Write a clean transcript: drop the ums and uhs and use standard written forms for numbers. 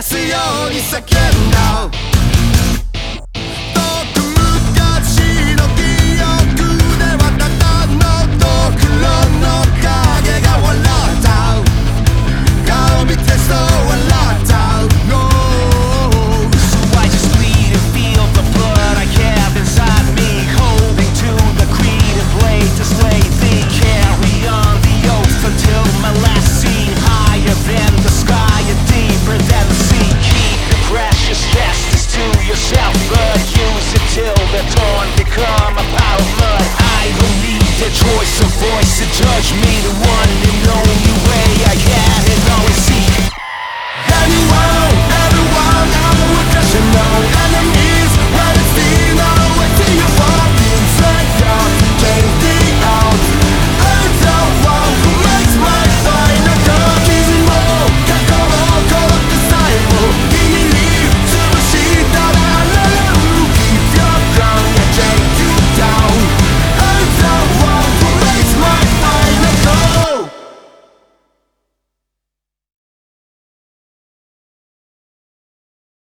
すように叫んだ遠く昔の記憶ではただのドクロの影が笑った顔見てそう笑った No So I just bleed and feel the blood I have inside me, holding to the creed and blade to slay thee. Carry on the oath until my last scene, higher than the sky and deeper than the sea. Keep your precious justice to yourself, but use it till the dawn become a pile of mud. I don't need the choice of voice to judge me, the one and only